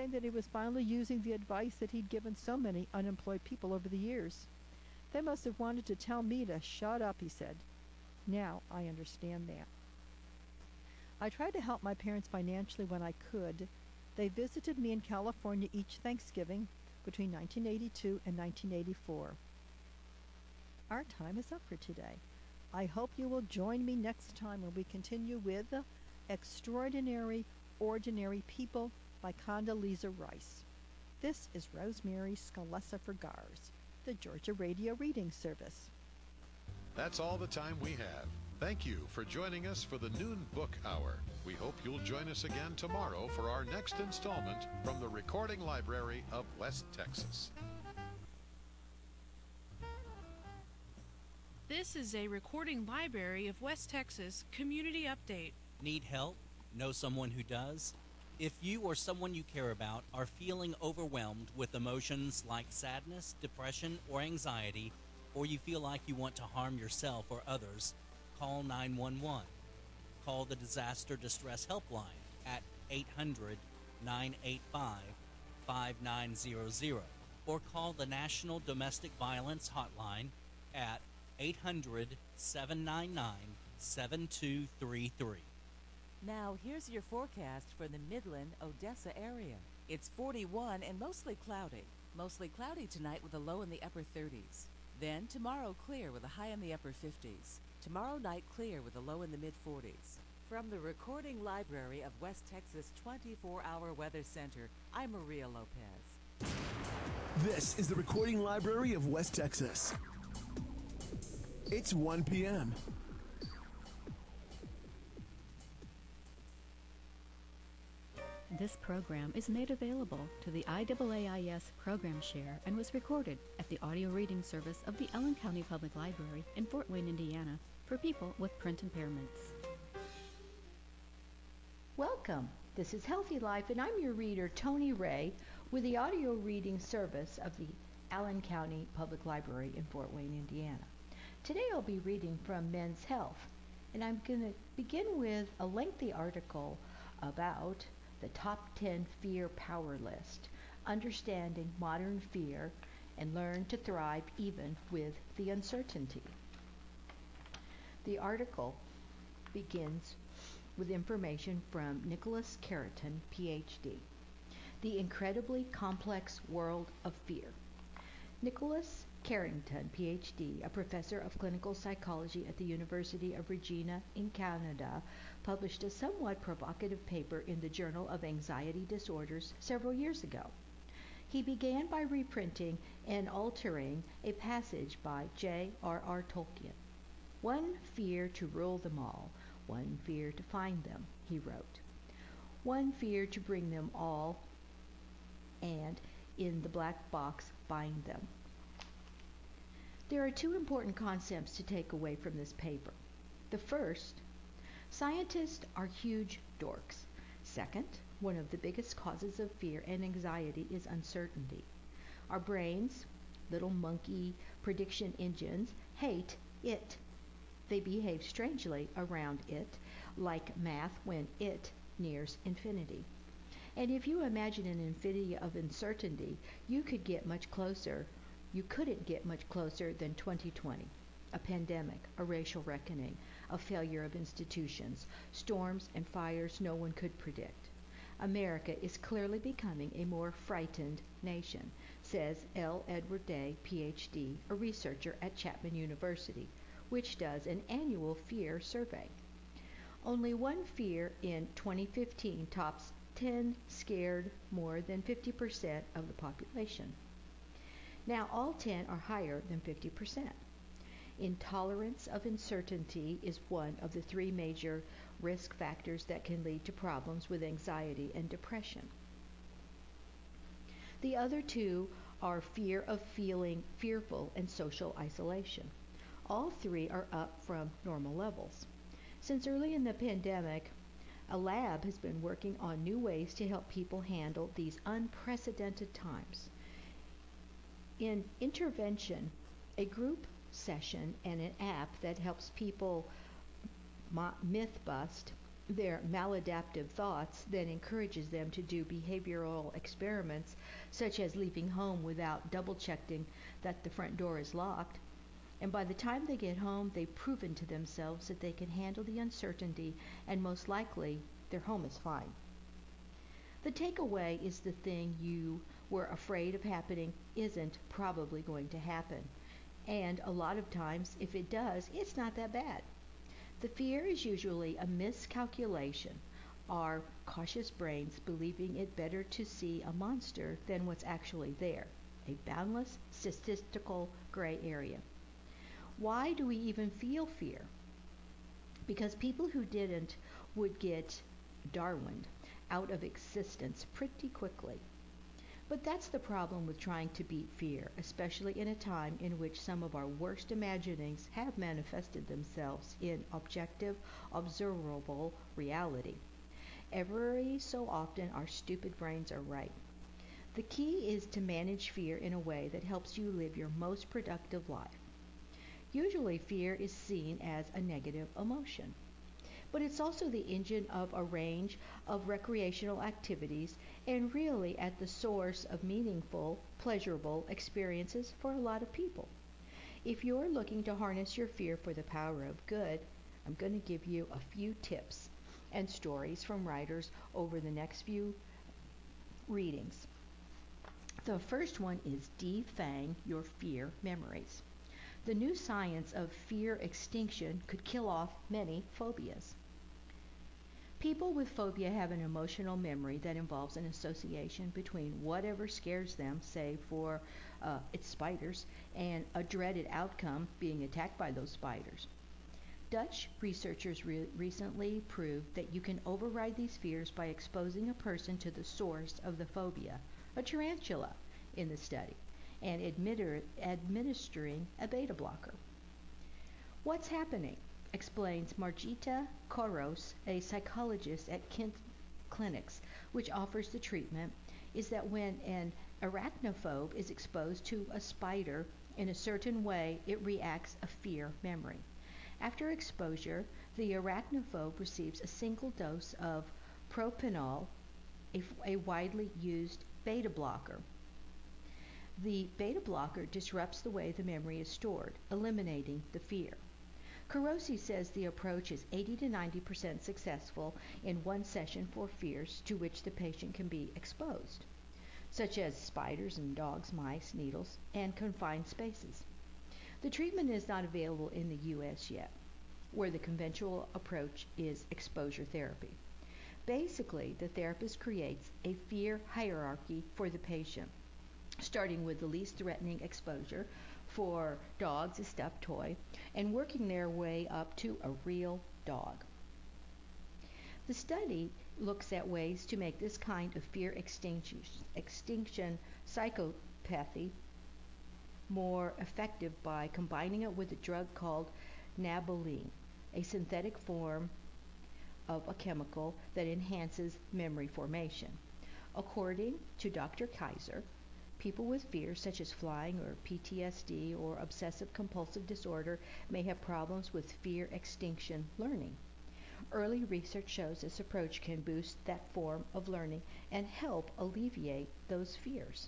saying that he was finally using the advice that he'd given so many unemployed people over the years. They must have wanted to tell me to shut up, he said. Now I understand that. I tried to help my parents financially when I could. They visited me in California each Thanksgiving between 1982 and 1984. Our time is up for today. I hope you will join me next time when we continue with Extraordinary Ordinary People by Condoleezza Rice. This is Rosemary Scalessa for GARS, the Georgia Radio Reading Service. That's all the time we have. Thank you for joining us for the Noon Book Hour. We hope you'll join us again tomorrow for our next installment from the Recording Library of West Texas. This is a Recording Library of West Texas community update. Need help? Know someone who does? If you or someone you care about are feeling overwhelmed with emotions like sadness, depression, or anxiety, or you feel like you want to harm yourself or others, call 911. Call the Disaster Distress Helpline at 800-985-5900, or call the National Domestic Violence Hotline at 800-799-7233. Now, here's your forecast for the Midland, Odessa area. It's 41 and mostly cloudy. Mostly cloudy tonight with a low in the upper 30s. Then tomorrow clear with a high in the upper 50s. Tomorrow night clear with a low in the mid-40s. From the Recording Library of West Texas 24-Hour Weather Center, I'm Maria Lopez. This is the Recording Library of West Texas. It's 1 p.m. This program is made available to the IAAIS Program Share and was recorded at the audio reading service of the Allen County Public Library in Fort Wayne, Indiana, for people with print impairments. Welcome. This is Healthy Life, and I'm your reader, Tony Ray, with the audio reading service of the Allen County Public Library in Fort Wayne, Indiana. Today I'll be reading from Men's Health, and I'm going to begin with a lengthy article about the top 10 fear power list, understanding modern fear, and learn to thrive even with the uncertainty. The article begins with information from Nicholas Carrington, PhD, The Incredibly Complex World of Fear. Nicholas Carrington, PhD, a professor of clinical psychology at the University of Regina in Canada, published a somewhat provocative paper in the Journal of Anxiety Disorders several years ago. He began by reprinting and altering a passage by J.R.R. Tolkien. One fear to rule them all, one fear to find them, he wrote. One fear to bring them all, and in the black box bind them. There are two important concepts to take away from this paper. The first, scientists are huge dorks. Second, one of the biggest causes of fear and anxiety is uncertainty. Our brains, little monkey prediction engines, hate it. They behave strangely around it, like math when it nears infinity. And if you imagine an infinity of uncertainty, you couldn't get much closer than 2020. A pandemic, a racial reckoning, a failure of institutions, storms and fires no one could predict. America is clearly becoming a more frightened nation, says L. Edward Day, PhD, a researcher at Chapman University, which does an annual fear survey. Only one fear in 2015 tops 10 scared more than 50% of the population. Now all 10 are higher than 50%. Intolerance of uncertainty is one of the three major risk factors that can lead to problems with anxiety and depression. The other two are fear of feeling fearful and social isolation. All three are up from normal levels. Since early in the pandemic, a lab has been working on new ways to help people handle these unprecedented times. In intervention, a group session and an app that helps people myth bust their maladaptive thoughts then encourages them to do behavioral experiments such as leaving home without double checking that the front door is locked. And by the time they get home, they've proven to themselves that they can handle the uncertainty, and most likely their home is fine. The takeaway is the thing you were afraid of happening isn't probably going to happen. And a lot of times, if it does, it's not that bad. The fear is usually a miscalculation, our cautious brains believing it better to see a monster than what's actually there, a boundless statistical gray area. Why do we even feel fear? Because people who didn't would get Darwined out of existence pretty quickly. But that's the problem with trying to beat fear, especially in a time in which some of our worst imaginings have manifested themselves in objective, observable reality. Every so often, our stupid brains are right. The key is to manage fear in a way that helps you live your most productive life. Usually, fear is seen as a negative emotion, but it's also the engine of a range of recreational activities and really at the source of meaningful, pleasurable experiences for a lot of people. If you're looking to harness your fear for the power of good, I'm going to give you a few tips and stories from writers over the next few readings. The first one is Defang Your Fear Memories. The new science of fear extinction could kill off many phobias. People with phobia have an emotional memory that involves an association between whatever scares them, say for it's spiders, and a dreaded outcome, being attacked by those spiders. Dutch researchers recently proved that you can override these fears by exposing a person to the source of the phobia, a tarantula in the study, and administering a beta blocker. What's happening? Explains Margita Koros, a psychologist at Kent Clinics, which offers the treatment, is that when an arachnophobe is exposed to a spider in a certain way, it reacts a fear memory. After exposure, the arachnophobe receives a single dose of propanol, a widely used beta blocker. The beta blocker disrupts the way the memory is stored, eliminating the fear. Carosi says the approach is 80 to 90% successful in one session for fears to which the patient can be exposed, such as spiders and dogs, mice, needles, and confined spaces. The treatment is not available in the U.S. yet, where the conventional approach is exposure therapy. Basically, the therapist creates a fear hierarchy for the patient, starting with the least threatening exposure. For dogs, a stuffed toy, and working their way up to a real dog. The study looks at ways to make this kind of fear extinction psychopathy more effective by combining it with a drug called naboline, a synthetic form of a chemical that enhances memory formation. According to Dr. Kaiser, people with fears such as flying or PTSD or obsessive compulsive disorder may have problems with fear extinction learning. Early research shows this approach can boost that form of learning and help alleviate those fears.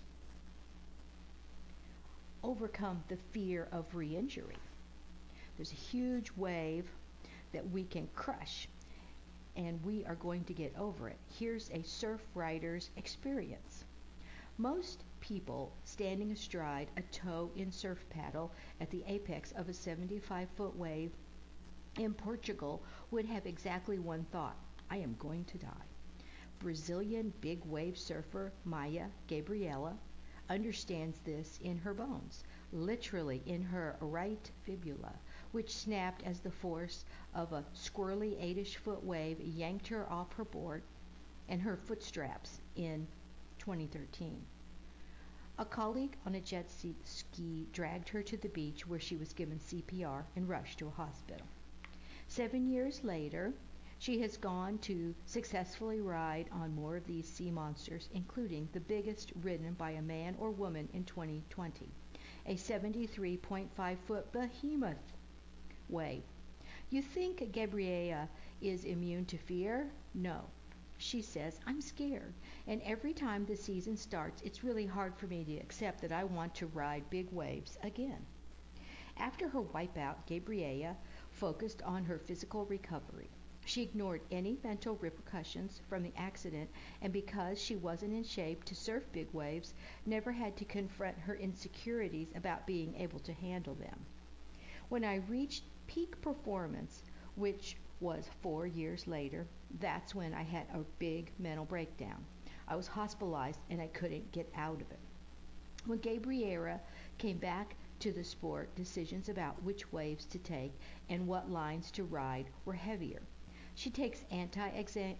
Overcome the fear of re-injury. There's a huge wave that we can crush, and we are going to get over it. Here's a surf rider's experience. Most people standing astride a toe-in surf paddle at the apex of a 75-foot wave in Portugal would have exactly one thought: I am going to die. Brazilian big wave surfer Maya Gabriela understands this in her bones, literally in her right fibula, which snapped as the force of a squirrely 8-ish-foot wave yanked her off her board and her foot straps in 2013. A colleague on a jet ski dragged her to the beach where she was given CPR and rushed to a hospital. 7 years later, she has gone to successfully ride on more of these sea monsters, including the biggest ridden by a man or woman in 2020, a 73.5-foot behemoth wave. You think Gabriella is immune to fear? No. She says, I'm scared, and every time the season starts, it's really hard for me to accept that I want to ride big waves again. After her wipeout, Gabriella focused on her physical recovery. She ignored any mental repercussions from the accident, and because she wasn't in shape to surf big waves, never had to confront her insecurities about being able to handle them. When I reached peak performance, which was 4 years later, that's when I had a big mental breakdown. I was hospitalized and I couldn't get out of it. When Gabriella came back to the sport, decisions about which waves to take and what lines to ride were heavier. She takes anxiety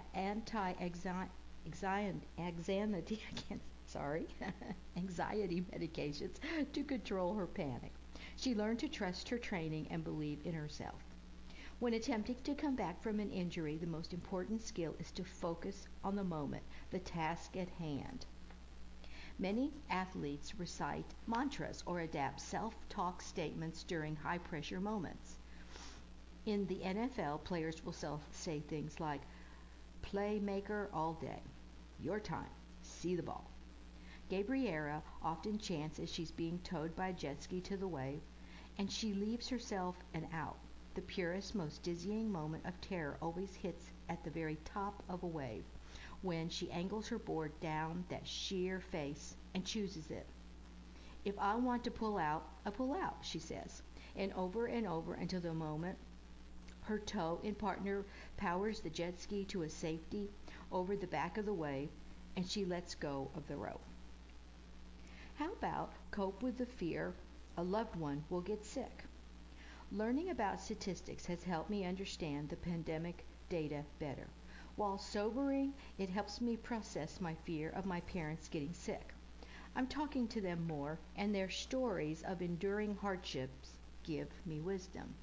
medications to control her panic. She learned to trust her training and believe in herself. When attempting to come back from an injury, the most important skill is to focus on the moment, the task at hand. Many athletes recite mantras or adapt self-talk statements during high-pressure moments. In the NFL, players will say things like, playmaker all day, your time, see the ball. Gabriella often chants as she's being towed by a jet ski to the wave, and she leaves herself an out. The purest, most dizzying moment of terror always hits at the very top of a wave, when she angles her board down that sheer face and chooses it. If I want to pull out, I pull out, she says, and over until the moment her tow-in partner powers the jet ski to a safety over the back of the wave and she lets go of the rope. How about cope with the fear a loved one will get sick? Learning about statistics has helped me understand the pandemic data better. While sobering, it helps me process my fear of my parents getting sick. I'm talking to them more, and their stories of enduring hardships give me wisdom.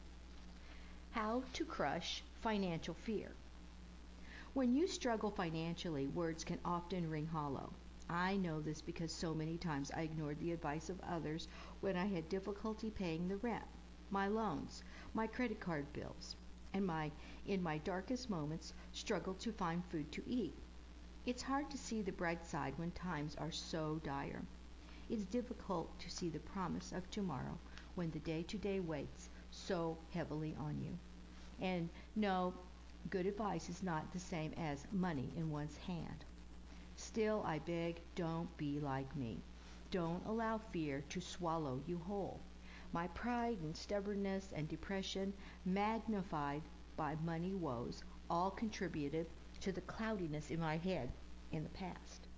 How to crush financial fear. When you struggle financially, words can often ring hollow. I know this because so many times I ignored the advice of others when I had difficulty paying the rent, my loans, my credit card bills, and in my darkest moments, struggled to find food to eat. It's hard to see the bright side when times are so dire. It's difficult to see the promise of tomorrow when the day-to-day weighs so heavily on you. And no, good advice is not the same as money in one's hand. Still, I beg, don't be like me. Don't allow fear to swallow you whole. My pride and stubbornness and depression, magnified by money woes, all contributed to the cloudiness in my head in the past.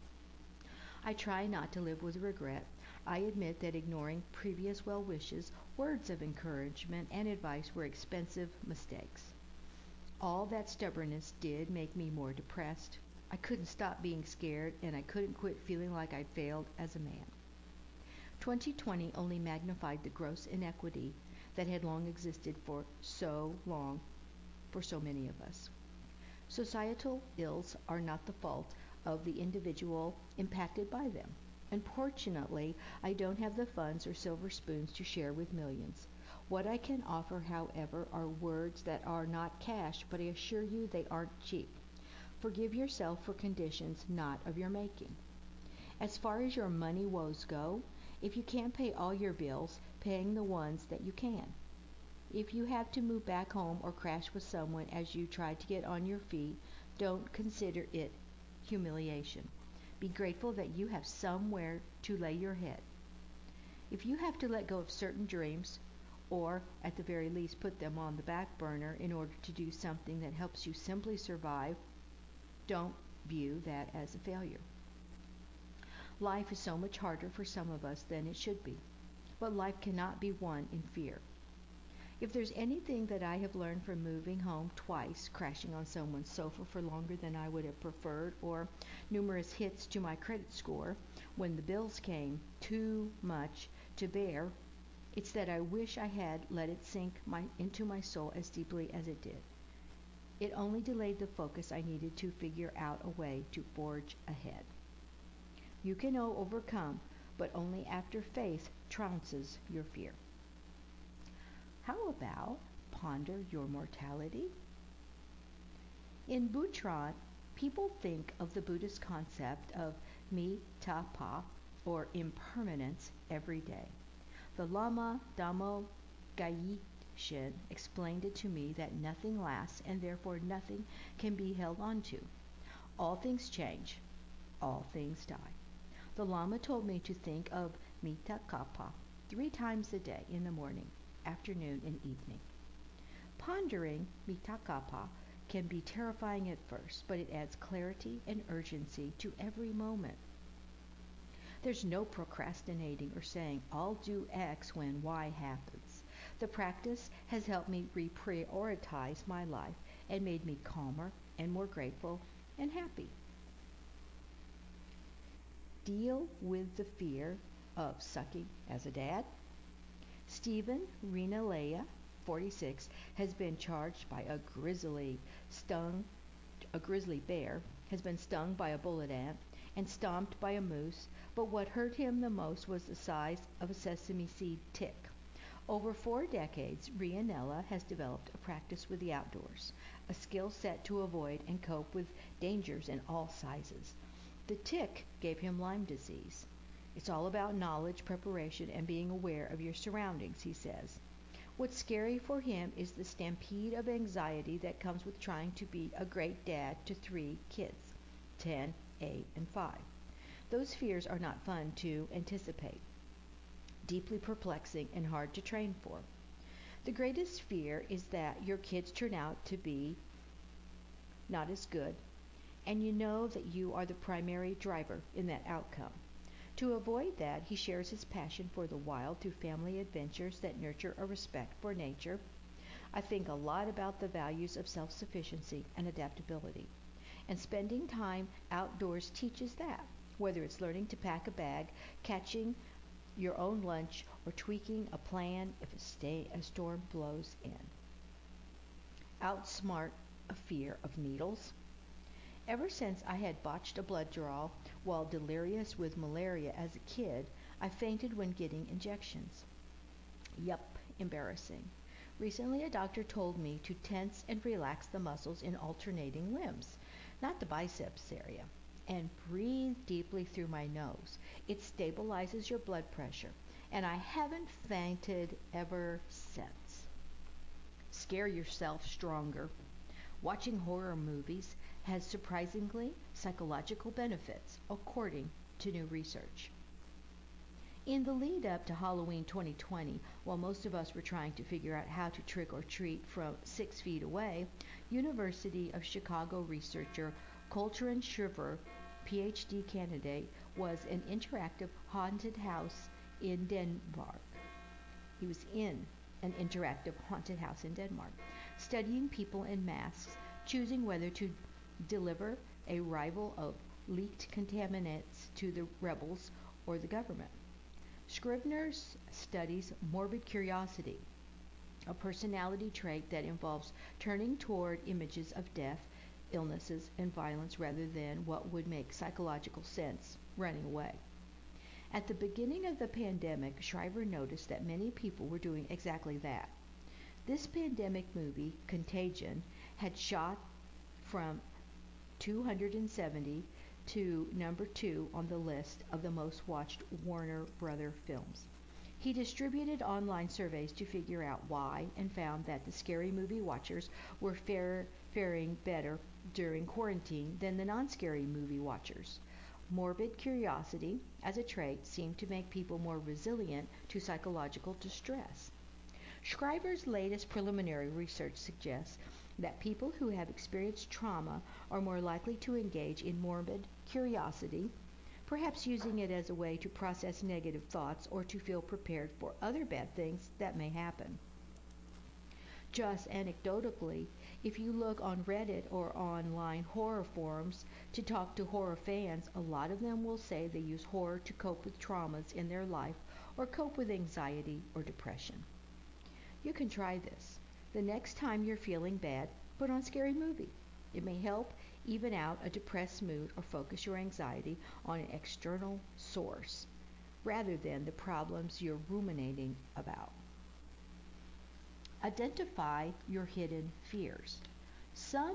I try not to live with regret. I admit that ignoring previous well wishes, words of encouragement, and advice were expensive mistakes. All that stubbornness did make me more depressed. I couldn't stop being scared, and I couldn't quit feeling like I'd failed as a man. 2020 only magnified the gross inequity that had long existed for so many of us. Societal ills are not the fault of the individual impacted by them. Unfortunately, I don't have the funds or silver spoons to share with millions. What I can offer, however, are words that are not cash, but I assure you they aren't cheap. Forgive yourself for conditions not of your making. As far as your money woes go, if you can't pay all your bills, paying the ones that you can. If you have to move back home or crash with someone as you try to get on your feet, don't consider it humiliation. Be grateful that you have somewhere to lay your head. If you have to let go of certain dreams, or at the very least put them on the back burner in order to do something that helps you simply survive, don't view that as a failure. Life is so much harder for some of us than it should be, but life cannot be won in fear. If there's anything that I have learned from moving home twice, crashing on someone's sofa for longer than I would have preferred, or numerous hits to my credit score when the bills came too much to bear, it's that I wish I had let it sink into my soul as deeply as it did. It only delayed the focus I needed to figure out a way to forge ahead. You can overcome, but only after faith trounces your fear. How about ponder your mortality? In Bhutan, people think of the Buddhist concept of mi-ta-pa, or impermanence, every day. The Lama Damo Gyaltshen explained it to me that nothing lasts and therefore nothing can be held onto. All things change. All things die. The Lama told me to think of Mita-Kappa 3 times a day, in the morning, afternoon, and evening. Pondering Mita-Kappa can be terrifying at first, but it adds clarity and urgency to every moment. There's no procrastinating or saying, I'll do X when Y happens. The practice has helped me reprioritize my life and made me calmer and more grateful and happy. Deal with the fear of sucking as a dad. Stephen Rinalea, 46, has been charged by a grizzly bear, has been stung by a bullet ant, and stomped by a moose, but what hurt him the most was the size of a sesame seed tick. Over 4 decades, Rianella has developed a practice with the outdoors, a skill set to avoid and cope with dangers in all sizes. The tick gave him Lyme disease. It's all about knowledge, preparation, and being aware of your surroundings, he says. What's scary for him is the stampede of anxiety that comes with trying to be a great dad to 3 kids, 10, 8, and 5. Those fears are not fun to anticipate, deeply perplexing and hard to train for. The greatest fear is that your kids turn out to be not as good, and you know that you are the primary driver in that outcome. To avoid that, he shares his passion for the wild through family adventures that nurture a respect for nature. I think a lot about the values of self-sufficiency and adaptability, and spending time outdoors teaches that, whether it's learning to pack a bag, catching your own lunch, or tweaking a plan if a storm blows in. Outsmart a fear of needles. Ever since I had botched a blood draw while delirious with malaria as a kid, I fainted when getting injections. Yup, embarrassing. Recently, a doctor told me to tense and relax the muscles in alternating limbs, not the biceps area, and breathe deeply through my nose. It stabilizes your blood pressure, and I haven't fainted ever since. Scare yourself stronger. Watching horror movies has surprisingly psychological benefits, according to new research. In the lead up to Halloween 2020, while most of us were trying to figure out how to trick or treat from 6 feet away, University of Chicago researcher Coltrane Shriver, PhD candidate, was an interactive haunted house in Denmark. He was in an interactive haunted house in Denmark, studying people in masks, choosing whether to deliver a rival of leaked contaminants to the rebels or the government. Scrivener studies morbid curiosity, a personality trait that involves turning toward images of death, illnesses, and violence rather than what would make psychological sense, running away. At the beginning of the pandemic, Shriver noticed that many people were doing exactly that. This pandemic movie, Contagion, had shot from 270 to number 2 on the list of the most watched Warner Brother films. He distributed online surveys to figure out why and found that the scary movie watchers were faring better during quarantine than the non-scary movie watchers. Morbid curiosity as a trait seemed to make people more resilient to psychological distress. Shriver's latest preliminary research suggests that people who have experienced trauma are more likely to engage in morbid curiosity, perhaps using it as a way to process negative thoughts or to feel prepared for other bad things that may happen. Just anecdotally, if you look on Reddit or online horror forums to talk to horror fans, a lot of them will say they use horror to cope with traumas in their life or cope with anxiety or depression. You can try this. The next time you're feeling bad, put on a scary movie. It may help even out a depressed mood or focus your anxiety on an external source rather than the problems you're ruminating about. Identify your hidden fears. Some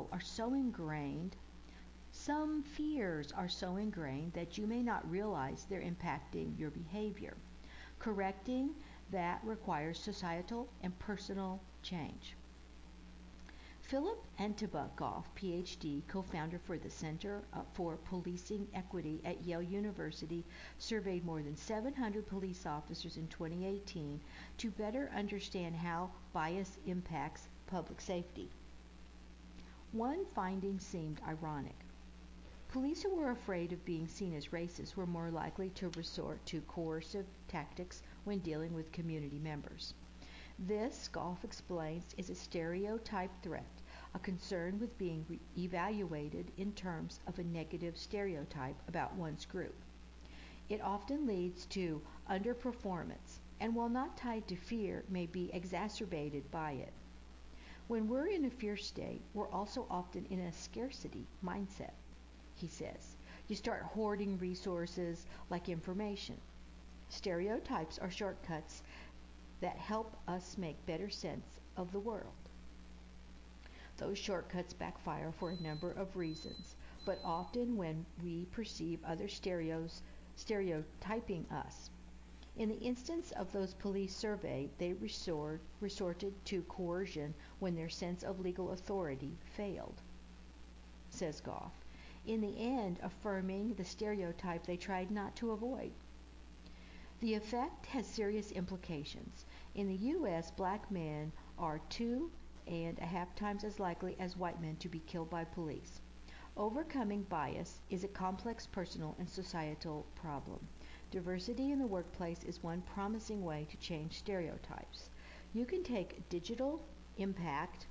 fears are so ingrained that you may not realize they're impacting your behavior. Correcting that requires societal and personal change. Philip Antibukoff, PhD, co-founder for the Center for Policing Equity at Yale University, surveyed more than 700 police officers in 2018 to better understand how bias impacts public safety. One finding seemed ironic. Police who were afraid of being seen as racist were more likely to resort to coercive tactics when dealing with community members. This, Goff explains, is a stereotype threat, a concern with being evaluated in terms of a negative stereotype about one's group. It often leads to underperformance, and while not tied to fear, may be exacerbated by it. When we're in a fear state, we're also often in a scarcity mindset, he says. You start hoarding resources like information. Stereotypes are shortcuts that help us make better sense of the world. Those shortcuts backfire for a number of reasons, but often when we perceive others stereotyping us. In the instance of those police surveyed, they resorted to coercion when their sense of legal authority failed, says Goff, in the end affirming the stereotype they tried not to avoid. The effect has serious implications. In the U.S., black men are 2.5 times as likely as white men to be killed by police. Overcoming bias is a complex personal and societal problem. Diversity in the workplace is one promising way to change stereotypes. You can take a digital impact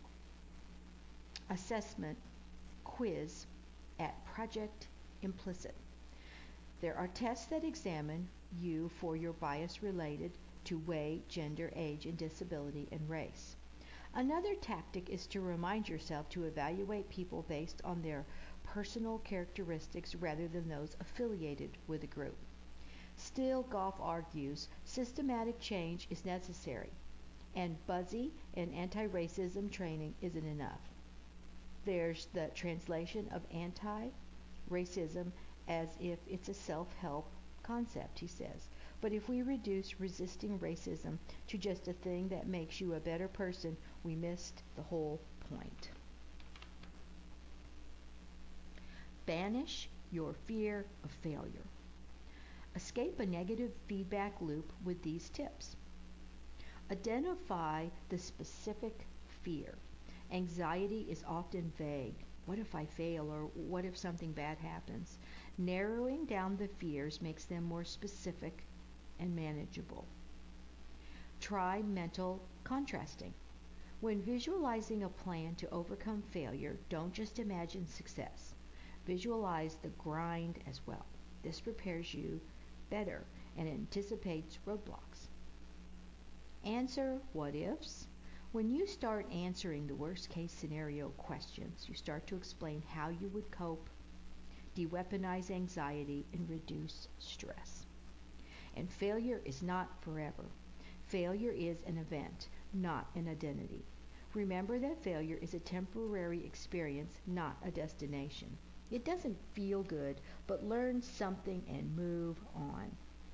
assessment quiz at Project Implicit. There are tests that examine you for your bias related to weight, gender, age, and disability, and race. Another tactic is to remind yourself to evaluate people based on their personal characteristics rather than those affiliated with a group. Still, Goff argues systematic change is necessary, and buzzy and anti-racism training isn't enough. There's the translation of anti-racism as if it's a self-help concept, he says. But if we reduce resisting racism to just a thing that makes you a better person, we missed the whole point. Banish your fear of failure. Escape a negative feedback loop with these tips. Identify the specific fear. Anxiety is often vague. What if I fail, or what if something bad happens? Narrowing down the fears makes them more specific and manageable. Try mental contrasting. When visualizing a plan to overcome failure, don't just imagine success. Visualize the grind as well. This prepares you better and anticipates roadblocks. Answer what ifs. When you start answering the worst case scenario questions, you start to explain how you would cope, de-weaponize anxiety, and reduce stress. And failure is not forever. Failure is an event, not an identity. Remember that failure is a temporary experience, not a destination. It doesn't feel good, but learn something and move on.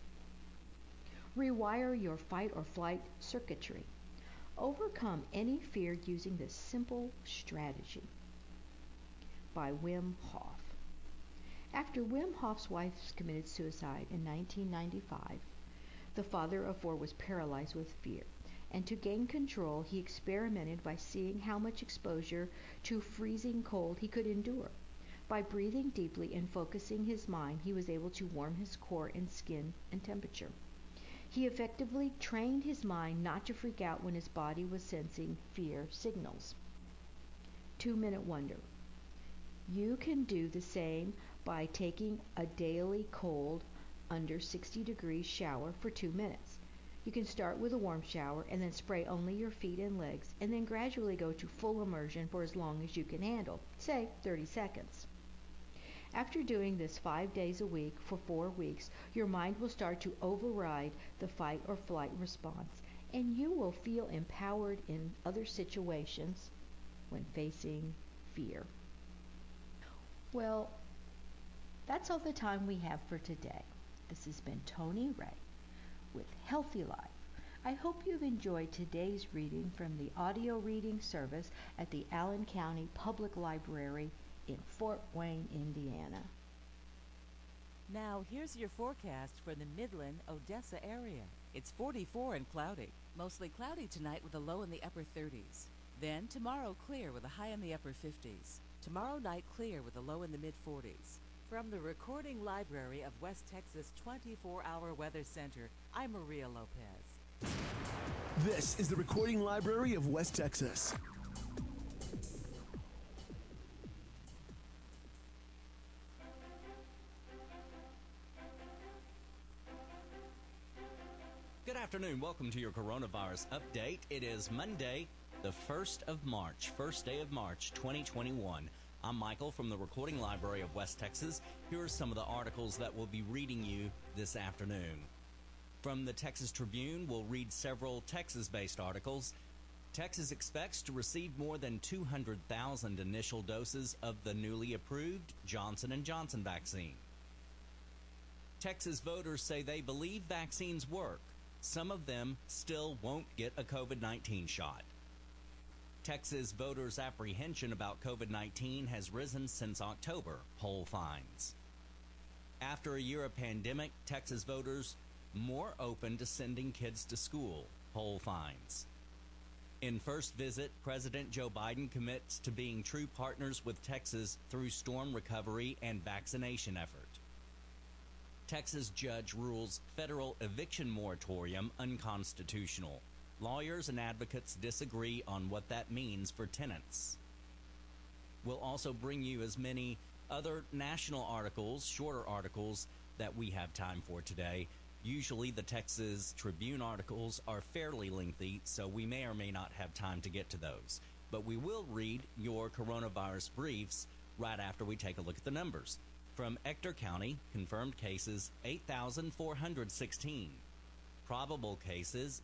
Rewire your fight or flight circuitry. Overcome any fear using this simple strategy. By Wim Hof. After Wim Hof's wife committed suicide in 1995, the father of four was paralyzed with fear, and to gain control, he experimented by seeing how much exposure to freezing cold he could endure. By breathing deeply and focusing his mind, he was able to warm his core and skin and temperature. He effectively trained his mind not to freak out when his body was sensing fear signals. 2-minute wonder. You can do the same by taking a daily cold, under 60 degrees shower for 2 minutes. You can start with a warm shower and then spray only your feet and legs, and then gradually go to full immersion for as long as you can handle, say 30 seconds. After doing this 5 days a week for 4 weeks, your mind will start to override the fight or flight response, and you will feel empowered in other situations when facing fear. Well, that's all the time we have for today. This has been Toni Ray with Healthy Life. I hope you've enjoyed today's reading from the audio reading service at the Allen County Public Library in Fort Wayne, Indiana. Now, here's your forecast for the Midland, Odessa area. It's 44 and cloudy. Mostly cloudy tonight with a low in the upper 30s. Then tomorrow clear with a high in the upper 50s. Tomorrow night clear with a low in the mid 40s. From the Recording Library of West Texas 24-Hour Weather Center, I'm Maria Lopez. This is the Recording Library of West Texas. Good afternoon. Welcome to your coronavirus update. It is Monday, the 1st of March, first day of March, 2021. I'm Michael from the Recording Library of West Texas. Here are some of the articles that we'll be reading you this afternoon. From the Texas Tribune, we'll read several Texas-based articles. Texas expects to receive more than 200,000 initial doses of the newly approved Johnson & Johnson vaccine. Texas voters say they believe vaccines work. Some of them still won't get a COVID-19 shot. Texas voters' apprehension about COVID-19 has risen since October, poll finds. After a year of pandemic, Texas voters more open to sending kids to school, poll finds. In first visit, President Joe Biden commits to being true partners with Texas through storm recovery and vaccination effort. Texas judge rules federal eviction moratorium unconstitutional. Lawyers and advocates disagree on what that means for tenants. We'll also bring you as many other national articles, shorter articles, that we have time for today. Usually the Texas Tribune articles are fairly lengthy, so we may or may not have time to get to those. But we will read your coronavirus briefs right after we take a look at the numbers. From Ector County, confirmed cases 8,416. Probable cases,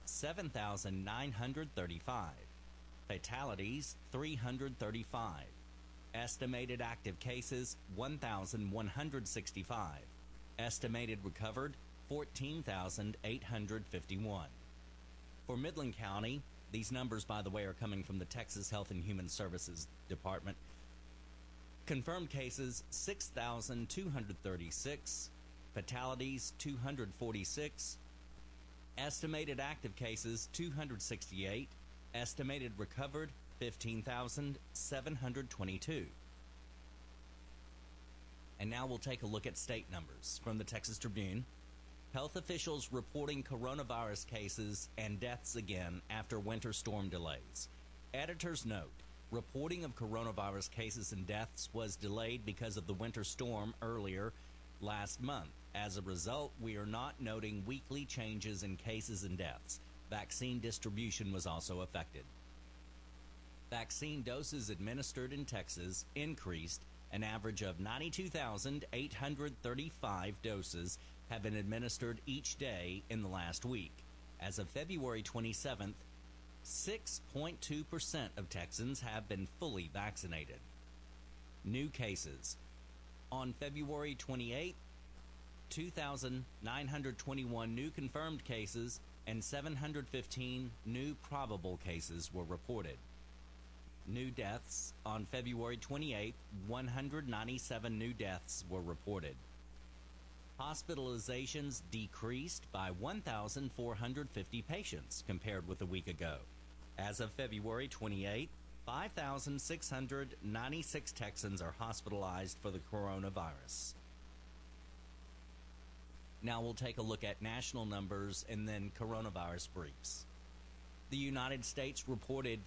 7,935. Fatalities, 335. Estimated active cases, 1,165. Estimated recovered, 14,851. For Midland County, these numbers, by the way, are coming from the Texas Health and Human Services Department. Confirmed cases, 6,236. Fatalities, 246. Estimated active cases, 268. Estimated recovered, 15,722. And now we'll take a look at state numbers from the Texas Tribune. Health officials reporting coronavirus cases and deaths again after winter storm delays. Editor's note, reporting of coronavirus cases and deaths was delayed because of the winter storm earlier last month. As a result, we are not noting weekly changes in cases and deaths. Vaccine distribution was also affected. Vaccine doses administered in Texas increased. An average of 92,835 doses have been administered each day in the last week. As of February 27th, 6.2% of Texans have been fully vaccinated. New cases. On February 28th, 2,921 new confirmed cases and 715 new probable cases were reported. New deaths. On February 28th, 197 new deaths were reported. Hospitalizations decreased by 1,450 patients compared with a week ago. As of February 28th, 5,696 Texans are hospitalized for the coronavirus. Now we'll take a look at national numbers and then coronavirus briefs. The United States reported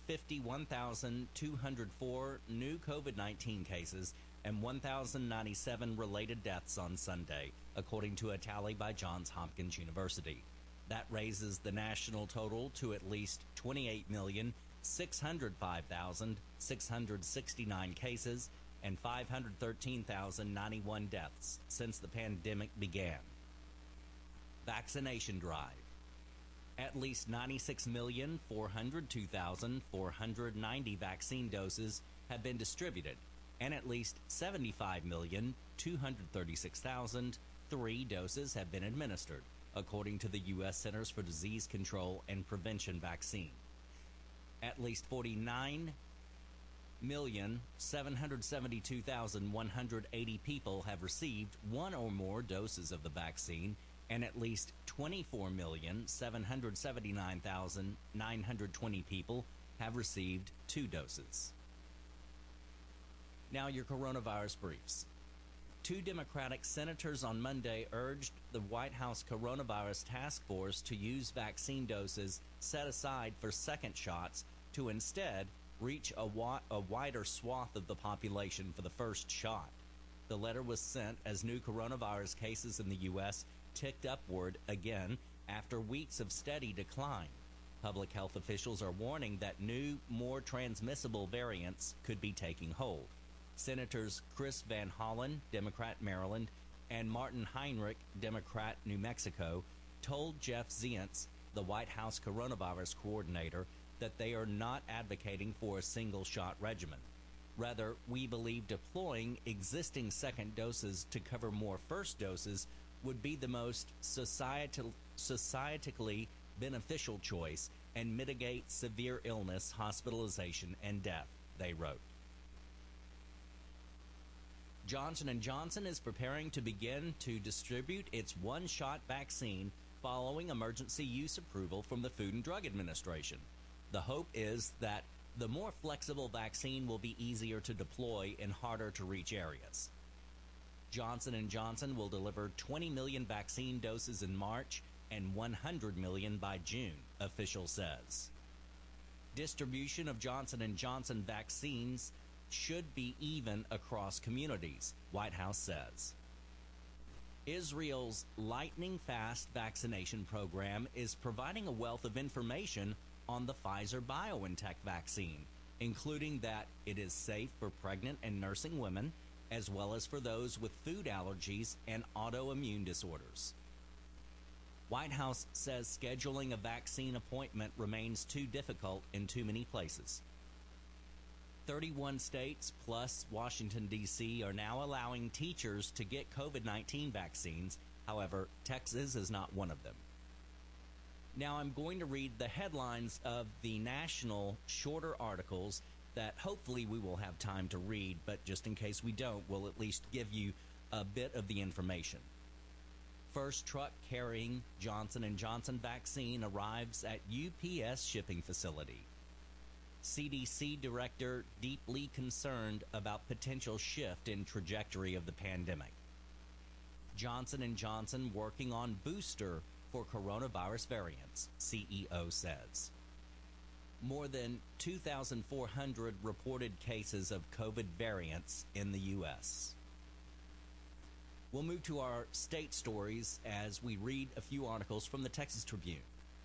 51,204 new COVID-19 cases and 1,097 related deaths on Sunday, according to a tally by Johns Hopkins University. That raises the national total to at least 28,605,669 cases and 513,091 deaths since the pandemic began. Vaccination drive. At least 96,402,490 vaccine doses have been distributed, and at least 75,236,003 doses have been administered, according to the U.S. Centers for Disease Control and Prevention vaccine. At least 49,772,180 people have received one or more doses of the vaccine, and at least 24,779,920 people have received 2 doses. Now your coronavirus briefs. 2 Democratic senators on Monday urged the White House Coronavirus Task Force to use vaccine doses set aside for second shots to instead reach a wider swath of the population for the first shot. The letter was sent as new coronavirus cases in the U.S. ticked upward again after weeks of steady decline. Public health officials are warning that new, more transmissible variants could be taking hold. Senators Chris Van Hollen, Democrat Maryland, and Martin Heinrich, Democrat New Mexico, told Jeff Zients, the White House coronavirus coordinator, that they are not advocating for a single-shot regimen. Rather, we believe deploying existing second doses to cover more first doses would be the most societally beneficial choice and mitigate severe illness, hospitalization, and death, they wrote. Johnson & Johnson is preparing to begin to distribute its one-shot vaccine following emergency use approval from the Food and Drug Administration. The hope is that the more flexible vaccine will be easier to deploy in harder-to-reach areas. Johnson & Johnson will deliver 20 million vaccine doses in March and 100 million by June, official says. Distribution of Johnson & Johnson vaccines should be even across communities, White House says. Israel's lightning-fast vaccination program is providing a wealth of information on the Pfizer-BioNTech vaccine, including that it is safe for pregnant and nursing women, as well as for those with food allergies and autoimmune disorders. White House says scheduling a vaccine appointment remains too difficult in too many places. 31 states plus Washington, D.C. are now allowing teachers to get COVID-19 vaccines. However, Texas is not one of them. Now I'm going to read the headlines of the national shorter articles that hopefully we will have time to read, but just in case we don't, we'll at least give you a bit of the information. First truck carrying Johnson & Johnson vaccine arrives at UPS shipping facility. CDC director deeply concerned about potential shift in trajectory of the pandemic. Johnson & Johnson working on booster for coronavirus variants, CEO says. More than 2,400 reported cases of COVID variants in the U.S. We'll move to our state stories as we read a few articles from the Texas Tribune.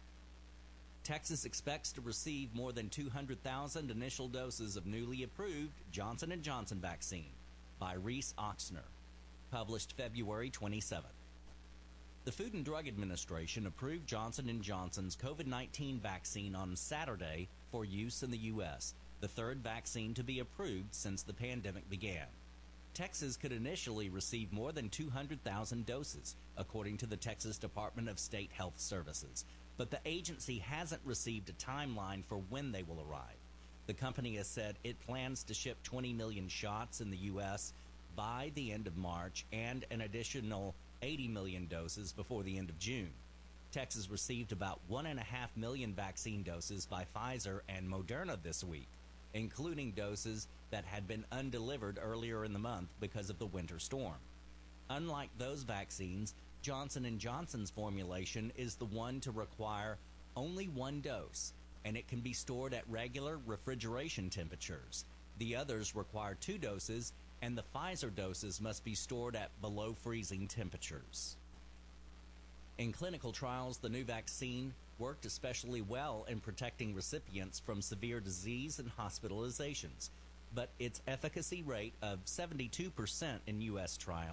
Texas expects to receive more than 200,000 initial doses of newly approved Johnson & Johnson vaccine by Reese Ochsner, published February 27. The Food and Drug Administration approved Johnson & Johnson's COVID-19 vaccine on Saturday for use in the U.S., the third vaccine to be approved since the pandemic began. Texas could initially receive more than 200,000 doses, according to the Texas Department of State Health Services, but the agency hasn't received a timeline for when they will arrive. The company has said it plans to ship 20 million shots in the U.S. by the end of March and an additional 80 million doses before the end of June. Texas received about 1.5 million vaccine doses by Pfizer and Moderna this week, including doses that had been undelivered earlier in the month because of the winter storm. Unlike those vaccines, Johnson & Johnson's formulation is the one to require only one dose, and it can be stored at regular refrigeration temperatures. The others require 2 doses, and the Pfizer doses must be stored at below freezing temperatures. In clinical trials, the new vaccine worked especially well in protecting recipients from severe disease and hospitalizations, but its efficacy rate of 72% in U.S. trials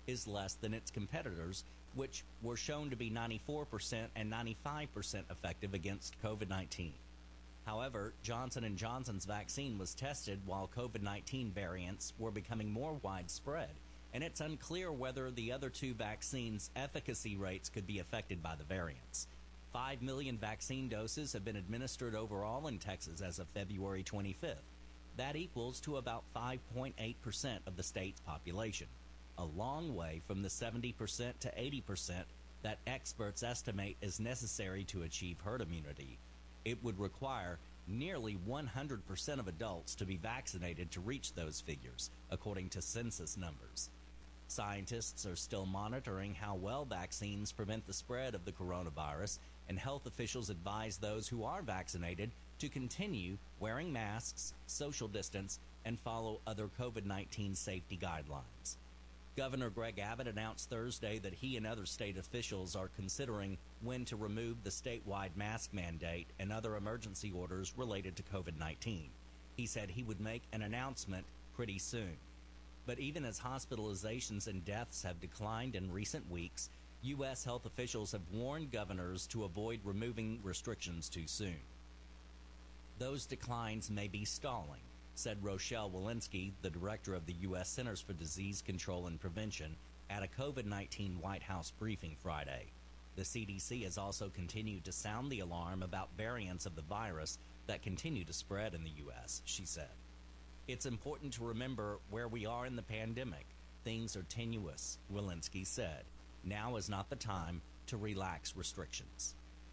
is less than its competitors, which were shown to be 94% and 95% effective against COVID-19. However, Johnson & Johnson's vaccine was tested while COVID-19 variants were becoming more widespread, and it's unclear whether the other two vaccines' efficacy rates could be affected by the variants. 5 million vaccine doses have been administered overall in Texas as of February 25th. That equals to about 5.8% of the state's population, a long way from the 70% to 80% that experts estimate is necessary to achieve herd immunity. It would require nearly 100% of adults to be vaccinated to reach those figures, according to census numbers. Scientists are still monitoring how well vaccines prevent the spread of the coronavirus, and health officials advise those who are vaccinated to continue wearing masks, social distance, and follow other COVID-19 safety guidelines. Governor Greg Abbott announced Thursday that he and other state officials are considering when to remove the statewide mask mandate and other emergency orders related to COVID-19. He said he would make an announcement pretty soon. But even as hospitalizations and deaths have declined in recent weeks, U.S. health officials have warned governors to avoid removing restrictions too soon. Those declines may be stalling, said Rochelle Walensky, the director of the U.S. Centers for Disease Control and Prevention, at a COVID-19 White House briefing Friday. The CDC has also continued to sound the alarm about variants of the virus that continue to spread in the U.S., she said. It's important to remember where we are in the pandemic. Things are tenuous, Walensky said. Now is not the time to relax restrictions.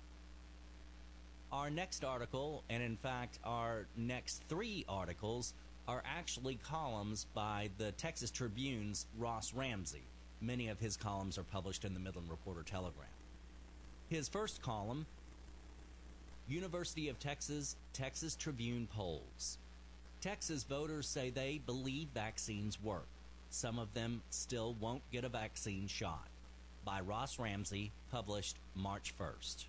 Our next article, and in fact our next three articles, are actually columns by the Texas Tribune's Ross Ramsey. Many of his columns are published in the Midland Reporter-Telegram. His first column, University of Texas, Texas Tribune polls. Texas voters say they believe vaccines work. Some of them still won't get a vaccine shot. By Ross Ramsey, published March 1st.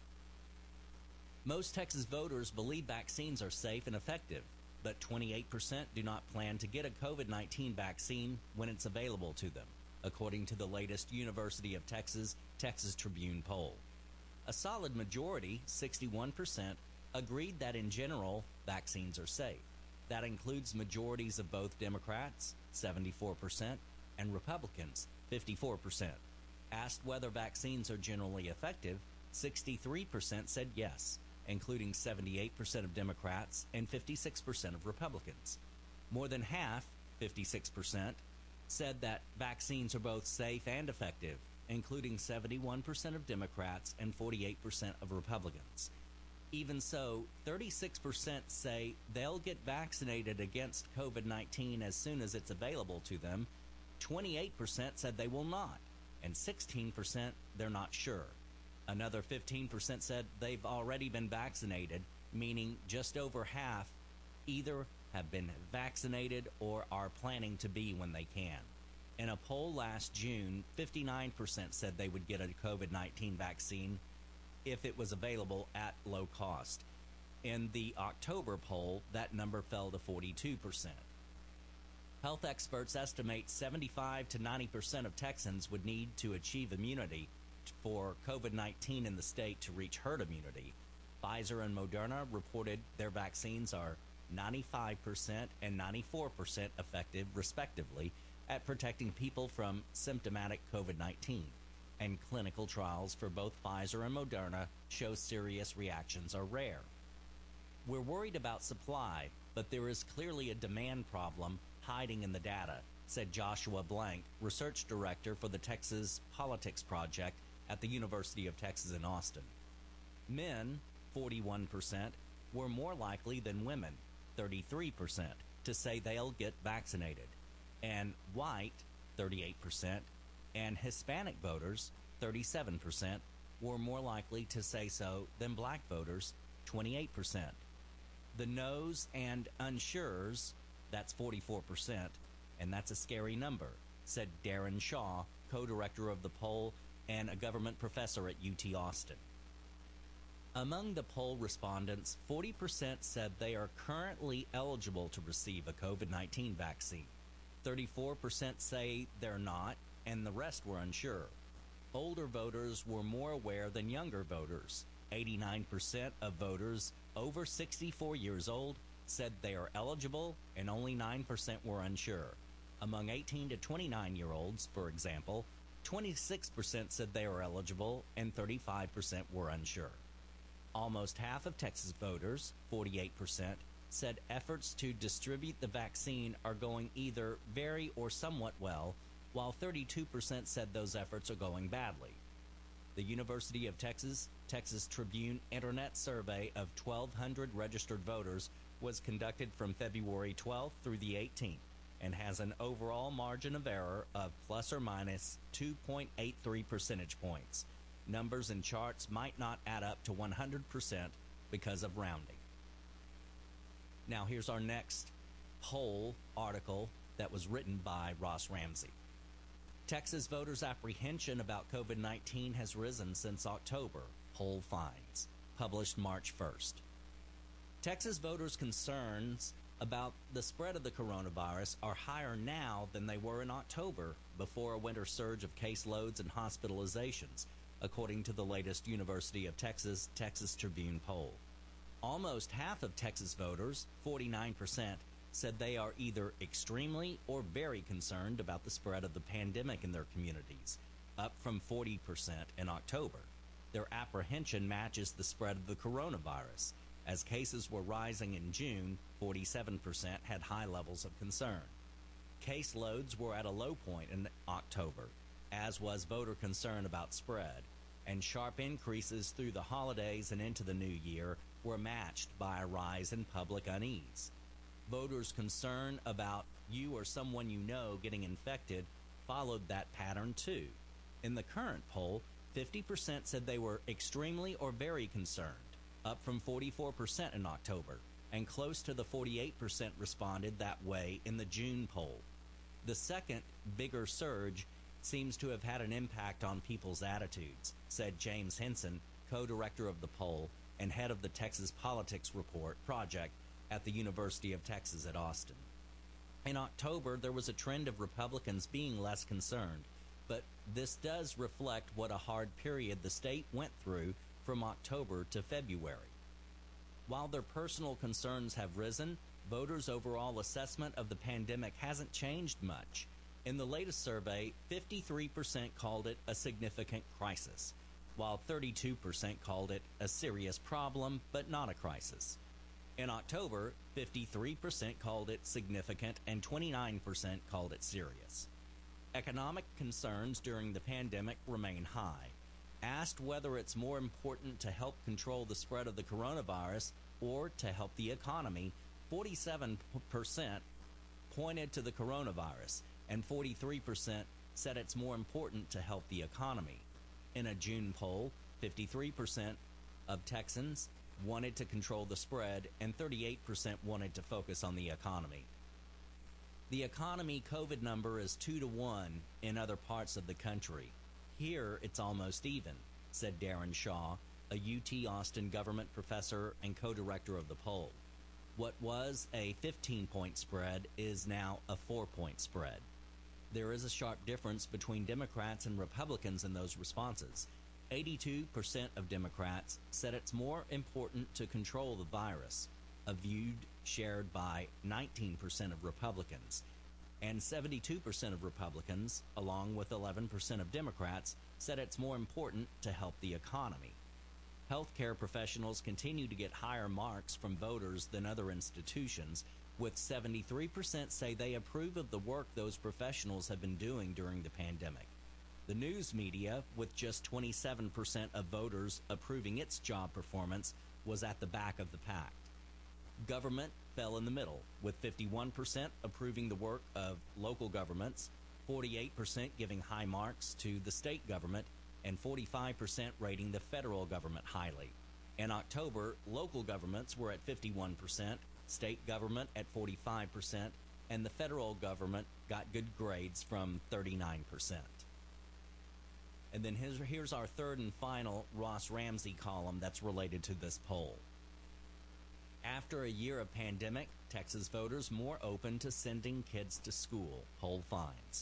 Most Texas voters believe vaccines are safe and effective, but 28% do not plan to get a COVID-19 vaccine when it's available to them, according to the latest University of Texas, Texas Tribune poll. A solid majority, 61%, agreed that in general, vaccines are safe. That includes majorities of both Democrats, 74%, and Republicans, 54%. Asked whether vaccines are generally effective, 63% said yes, including 78% of Democrats and 56% of Republicans. More than half, 56%, said that vaccines are both safe and effective, including 71% of Democrats and 48% of Republicans. Even so, 36% say they'll get vaccinated against COVID-19 as soon as it's available to them, 28% said they will not, and 16% they're not sure. Another 15% said they've already been vaccinated, meaning just over half either have been vaccinated or are planning to be when they can. In a poll last June, 59% said they would get a COVID-19 vaccine if it was available at low cost. In the October poll, that number fell to 42%. Health experts estimate 75 to 90% of Texans would need to achieve immunity for COVID-19 in the state to reach herd immunity. Pfizer and Moderna reported their vaccines are 95% and 94% effective, respectively, at protecting people from symptomatic COVID-19. And clinical trials for both Pfizer and Moderna show serious reactions are rare. We're worried about supply, but there is clearly a demand problem hiding in the data, said Joshua Blank, research director for the Texas Politics Project at the University of Texas in Austin. Men, 41%, were more likely than women, 33%, to say they'll get vaccinated. And white, 38%, and Hispanic voters, 37%, were more likely to say so than black voters, 28%. The no's and unsure's, that's 44%, and that's a scary number, said Darren Shaw, co-director of the poll and a government professor at UT Austin. Among the poll respondents, 40% said they are currently eligible to receive a COVID-19 vaccine. 34% say they're not, and the rest were unsure. Older voters were more aware than younger voters. 89% of voters over 64 years old said they are eligible, and only 9% were unsure. Among 18 to 29-year-olds, for example, 26% said they were eligible, and 35% were unsure. Almost half of Texas voters, 48%, said efforts to distribute the vaccine are going either very or somewhat well, while 32% said those efforts are going badly. The University of Texas Texas Tribune Internet survey of 1,200 registered voters was conducted from February 12th through the 18th and has an overall margin of error of plus or minus 2.83 percentage points. Numbers and charts might not add up to 100% because of rounding. Now here's our next poll article that was written by Ross Ramsey. Texas voters' apprehension about COVID-19 has risen since October, poll finds, published March 1st. Texas voters' concerns about the spread of the coronavirus are higher now than they were in October, before a winter surge of caseloads and hospitalizations, according to the latest University of Texas Texas Tribune poll. Almost half of Texas voters, 49%, said they are either extremely or very concerned about the spread of the pandemic in their communities, up from 40% in October. Their apprehension matches the spread of the coronavirus. As cases were rising in June, 47% had high levels of concern. Caseloads were at a low point in October, as was voter concern about spread, and sharp increases through the holidays and into the new year were matched by a rise in public unease. Voters' concern about you or someone you know getting infected followed that pattern too. In the current poll, 50% said they were extremely or very concerned, up from 44% in October, and close to the 48% responded that way in the June poll. The second, bigger surge seems to have had an impact on people's attitudes, said James Henson, co-director of the poll and head of the Texas Politics Report project at the University of Texas at Austin. In October, there was a trend of Republicans being less concerned, but this does reflect what a hard period the state went through from October to February. While their personal concerns have risen, voters' overall assessment of the pandemic hasn't changed much. In the latest survey, 53% called it a significant crisis, while 32% called it a serious problem but not a crisis. In October, 53% called it significant and 29% called it serious. Economic concerns during the pandemic remain high. Asked whether it's more important to help control the spread of the coronavirus or to help the economy, 47% pointed to the coronavirus, and 43% said it's more important to help the economy. In a June poll, 53% of Texans wanted to control the spread, and 38% wanted to focus on the economy. The economy COVID number is 2 to 1 in other parts of the country. Here, it's almost even, said Darren Shaw, a UT Austin government professor and co-director of the poll. What was a 15-point spread is now a 4-point spread. There is a sharp difference between Democrats and Republicans in those responses. 82% of Democrats said it's more important to control the virus, a view shared by 19% of Republicans. And 72% of Republicans, along with 11% of Democrats, said it's more important to help the economy. Healthcare professionals continue to get higher marks from voters than other institutions, with 73% say they approve of the work those professionals have been doing during the pandemic. The news media, with just 27% of voters approving its job performance, was at the back of the pack. Government fell in the middle, with 51% approving the work of local governments, 48% giving high marks to the state government, and 45% rating the federal government highly. In October, local governments were at 51%, state government at 45%, and the federal government got good grades from 39%. And then here's our third and final Ross Ramsey column that's related to this poll. After a year of pandemic, Texas voters more open to sending kids to school, poll finds.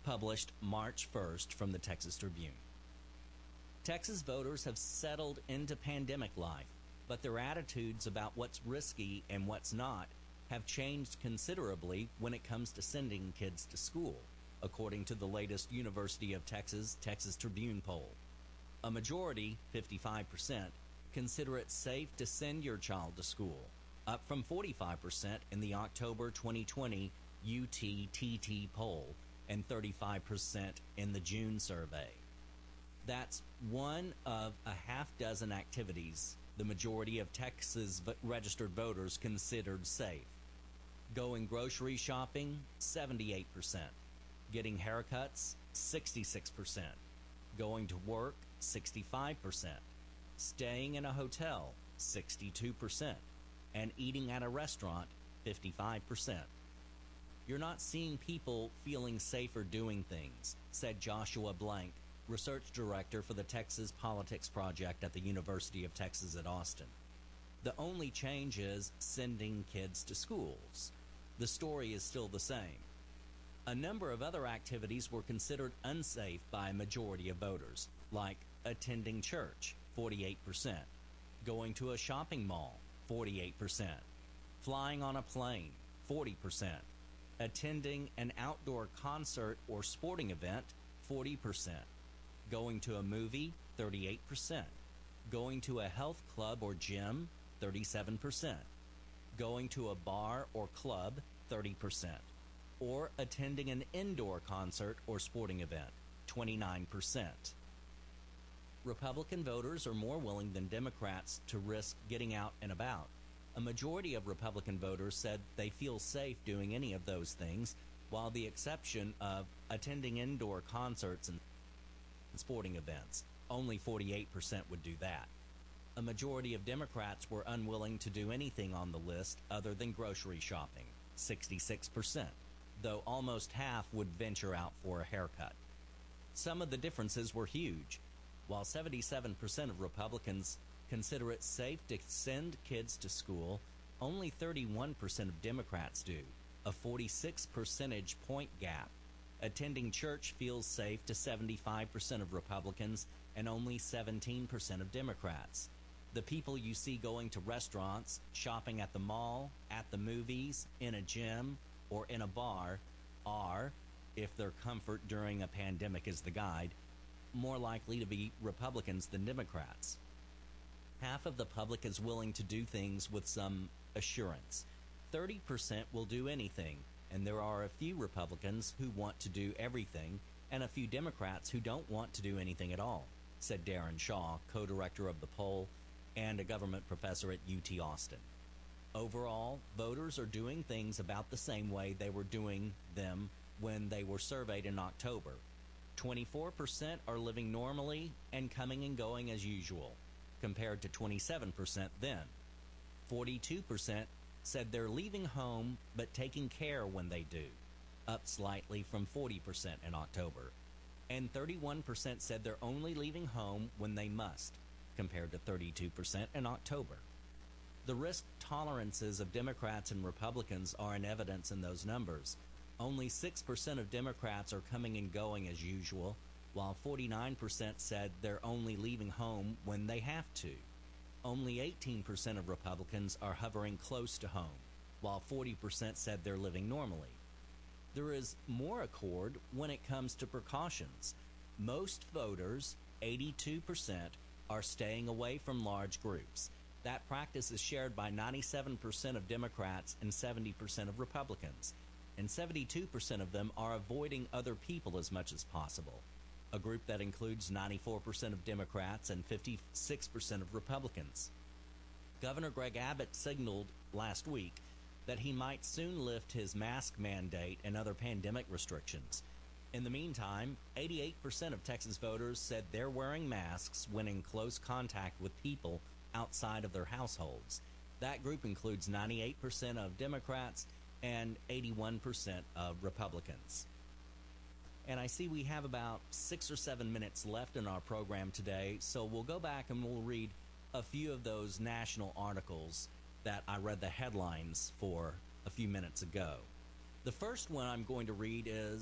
published March 1st from the Texas Tribune. Texas voters have settled into pandemic life, but their attitudes about what's risky and what's not have changed considerably when it comes to sending kids to school, according to the latest University of Texas Texas Tribune poll. A majority, 55%, consider it safe to send your child to school, up from 45% in the October 2020 UT-TT poll and 35% in the June survey. That's one of a half dozen activities the majority of Texas registered voters considered safe. Going grocery shopping, 78%. Getting haircuts, 66%. Going to work, 65%. Staying in a hotel, 62%. And eating at a restaurant, 55%. You're not seeing people feeling safer doing things, said Joshua Blank, Research Director for the Texas Politics Project at the University of Texas at Austin. The only change is sending kids to schools. The story is still the same. A number of other activities were considered unsafe by a majority of voters, like attending church, 48%, going to a shopping mall, 48%, flying on a plane, 40%, attending an outdoor concert or sporting event, 40%, going to a movie, 38%, going to a health club or gym, 37%, going to a bar or club, 30%, or attending an indoor concert or sporting event, 29%. Republican voters are more willing than Democrats to risk getting out and about. A majority of Republican voters said they feel safe doing any of those things, while the exception of attending indoor concerts and sporting events, only 48% would do that. A majority of Democrats were unwilling to do anything on the list other than grocery shopping, 66%, though almost half would venture out for a haircut. Some of the differences were huge. While 77% of Republicans consider it safe to send kids to school, only 31% of Democrats do, a 46 percentage point gap. Attending church feels safe to 75% of Republicans and only 17% of Democrats. The people you see going to restaurants, shopping at the mall, at the movies, in a gym, or in a bar are, if their comfort during a pandemic is the guide, more likely to be Republicans than Democrats. Half of the public is willing to do things with some assurance. 30% will do anything, and there are a few Republicans who want to do everything and a few Democrats who don't want to do anything at all, said Darren Shaw, co-director of the poll and a government professor at UT Austin. Overall, voters are doing things about the same way they were doing them when they were surveyed in October. 24% are living normally and coming and going as usual, compared to 27% then. 42% said they're leaving home but taking care when they do, up slightly from 40% in October. And 31% said they're only leaving home when they must, compared to 32% in October. The risk tolerances of Democrats and Republicans are in evidence in those numbers. Only 6% of Democrats are coming and going as usual, while 49% said they're only leaving home when they have to. Only 18% of Republicans are hovering close to home, while 40% said they're living normally. There is more accord when it comes to precautions. Most voters, 82%, are staying away from large groups. That practice is shared by 97% of Democrats and 70% of Republicans, and 72% of them are avoiding other people as much as possible, a group that includes 94% of Democrats and 56% of Republicans. Governor Greg Abbott signaled last week that he might soon lift his mask mandate and other pandemic restrictions. In the meantime, 88% of Texas voters said they're wearing masks when in close contact with people outside of their households. That group includes 98% of Democrats and 81% of Republicans. And I see we have about 6 or 7 minutes left in our program today, so we'll go back and we'll read a few of those national articles that I read the headlines for a few minutes ago. The first one I'm going to read is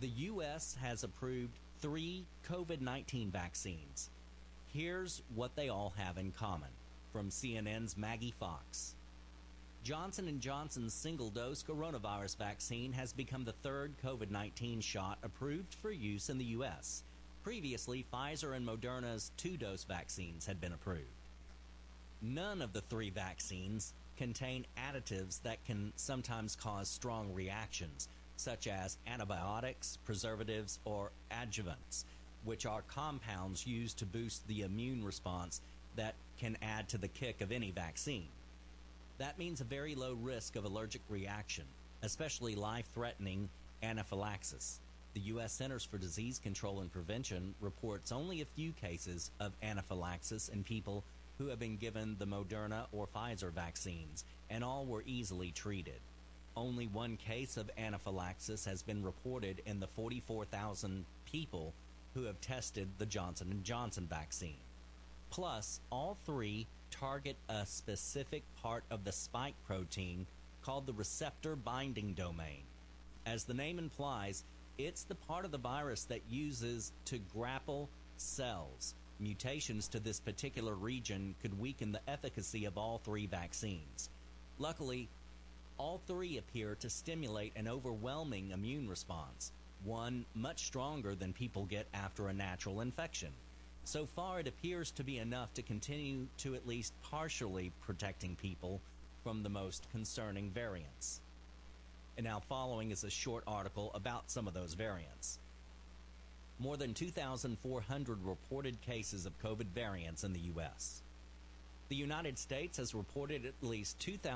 The U.S. has approved 3 COVID-19 vaccines. Here's what they all have in common. From CNN's Maggie Fox. Johnson & Johnson's single-dose coronavirus vaccine has become the third COVID-19 shot approved for use in the U.S. Previously, Pfizer and Moderna's 2-dose vaccines had been approved. None of the 3 vaccines contain additives that can sometimes cause strong reactions, such as antibiotics, preservatives, or adjuvants, which are compounds used to boost the immune response that can add to the kick of any vaccine. That means a very low risk of allergic reaction, especially life-threatening anaphylaxis. The U.S. Centers for Disease Control and Prevention reports only a few cases of anaphylaxis in people who have been given the Moderna or Pfizer vaccines, and all were easily treated. Only 1 case of anaphylaxis has been reported in the 44,000 people who have tested the Johnson & Johnson vaccine. Plus, all 3 target a specific part of the spike protein called the receptor binding domain. As the name implies, it's the part of the virus that uses to grapple cells. Mutations to this particular region could weaken the efficacy of all 3 vaccines. Luckily, all 3 appear to stimulate an overwhelming immune response, one much stronger than people get after a natural infection. So far, it appears to be enough to continue to at least partially protecting people from the most concerning variants. And now following is a short article about some of those variants. More than 2,400 reported cases of COVID variants in the U.S. The United States has reported at least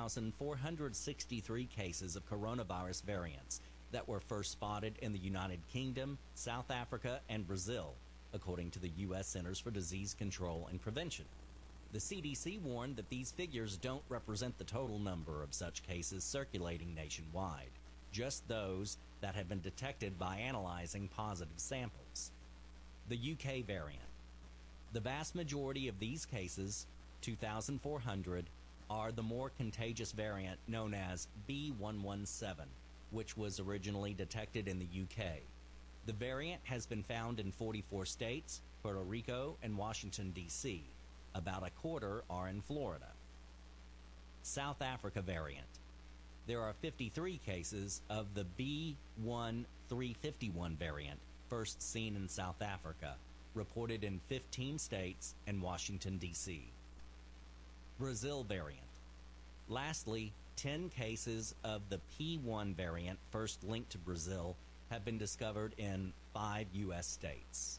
2,463 cases of coronavirus variants that were first spotted in the United Kingdom, South Africa, and Brazil, according to the U.S. Centers for Disease Control and Prevention. The CDC warned that these figures don't represent the total number of such cases circulating nationwide, just those that have been detected by analyzing positive samples. The UK variant. The vast majority of these cases, 2,400, are the more contagious variant known as B117, which was originally detected in the UK. The variant has been found in 44 states, Puerto Rico, and Washington, D.C. About a quarter are in Florida. South Africa variant. There are 53 cases of the B1351 variant, first seen in South Africa, reported in 15 states and Washington, D.C. Brazil variant. Lastly, 10 cases of the P1 variant, first linked to Brazil, have been discovered in 5 U.S. states.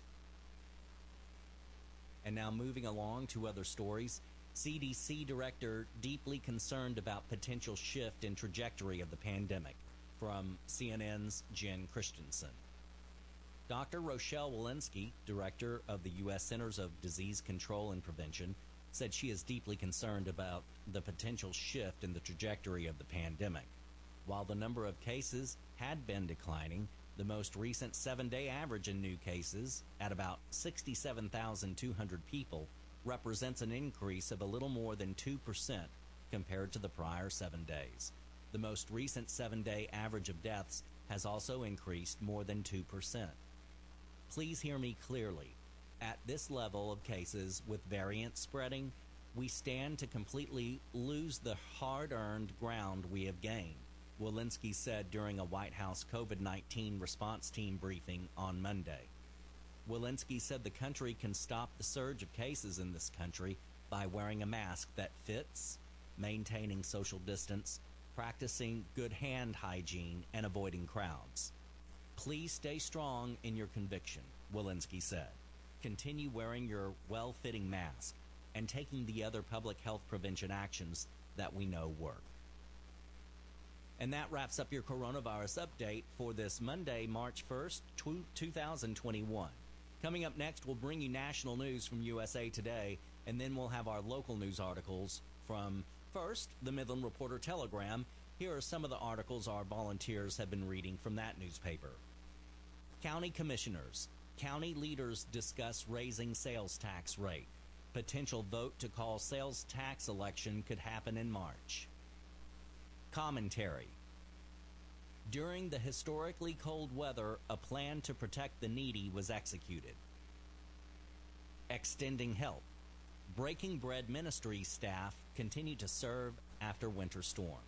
And now moving along to other stories, CDC director deeply concerned about potential shift in trajectory of the pandemic, from CNN's Jen Christensen. Dr. Rochelle Walensky, director of the U.S. Centers of Disease Control and Prevention, said she is deeply concerned about the potential shift in the trajectory of the pandemic. While the number of cases had been declining, the most recent 7-day average in new cases, at about 67,200 people, represents an increase of a little more than 2% compared to the prior 7 days. The most recent 7-day average of deaths has also increased more than 2%. Please hear me clearly. At this level of cases with variants spreading, we stand to completely lose the hard-earned ground we have gained, Walensky said during a White House COVID-19 response team briefing on Monday. Walensky said the country can stop the surge of cases in this country by wearing a mask that fits, maintaining social distance, practicing good hand hygiene, and avoiding crowds. Please stay strong in your conviction, Walensky said. Continue wearing your well-fitting mask and taking the other public health prevention actions that we know work. And that wraps up your coronavirus update for this Monday, March 1st, 2021. Coming up next, we'll bring you national news from USA Today, and then we'll have our local news articles from, first, the Midland Reporter Telegram. Here are some of the articles our volunteers have been reading from that newspaper. County commissioners. County leaders discuss raising sales tax rate. Potential vote to call sales tax election could happen in March. Commentary. During the historically cold weather, a plan to protect the needy was executed. Extending help. Breaking Bread Ministry staff continue to serve after winter storm.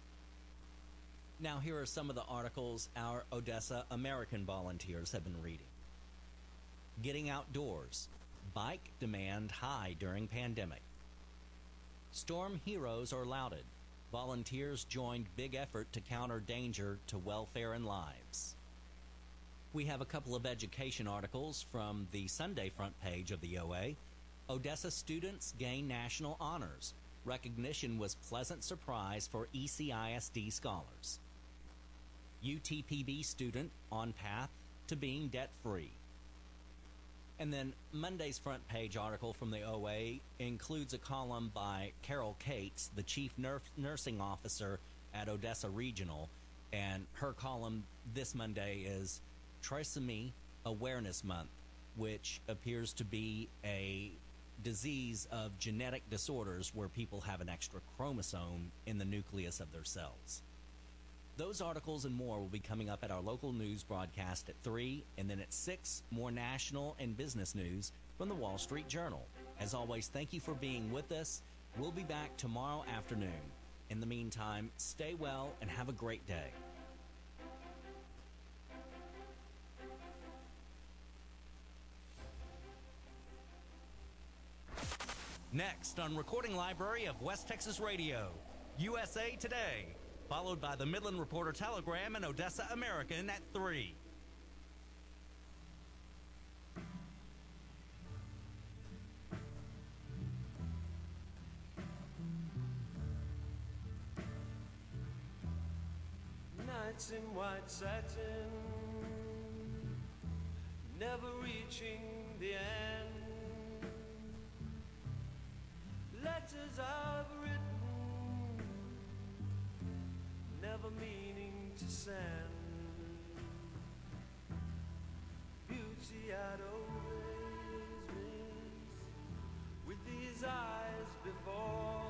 Now here are some of the articles our Odessa American volunteers have been reading. Getting outdoors. Bike demand high during pandemic. Storm heroes are lauded. Volunteers joined big effort to counter danger to welfare and lives. We have a couple of education articles from the Sunday front page of the OA. Odessa students gain national honors. Recognition was pleasant surprise for ECISD scholars. UTPB student on path to being debt-free. And then Monday's front page article from the OA includes a column by Carol Cates, the chief nursing officer at Odessa Regional, and her column this Monday is Trisomy Awareness Month, which appears to be a disease of genetic disorders where people have an extra chromosome in the nucleus of their cells. Those articles and more will be coming up at our local news broadcast at 3, and then at 6, more national and business news from the Wall Street Journal. As always, thank you for being with us. We'll be back tomorrow afternoon. In the meantime, stay well and have a great day. Next on Recording Library of West Texas Radio, USA Today, followed by the Midland Reporter Telegram and Odessa American at 3. Nights in white satin, never reaching the end. Letters I've written, never meaning to send. Beauty I'd always missed with these eyes before.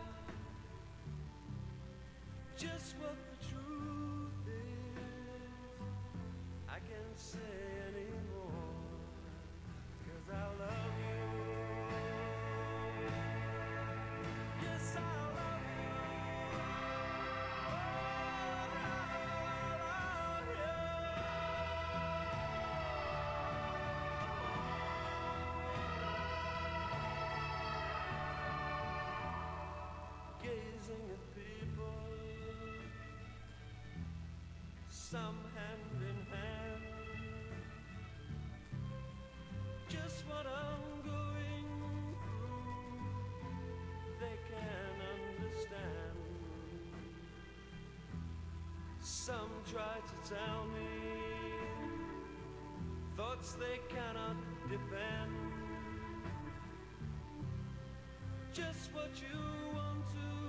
Just what the truth is, I can't say anymore, 'cause I love you. Yes, I love you. Gazing at people, some hand in hand, just what I'm going through, they can understand. Some try to tell me thoughts they cannot defend, just what you want to